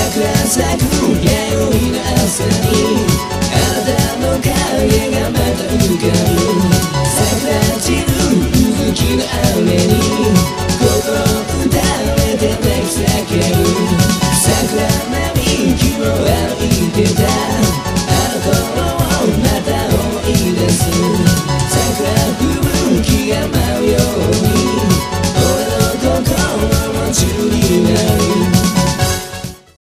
咲く弥生の朝にあなたの影がまた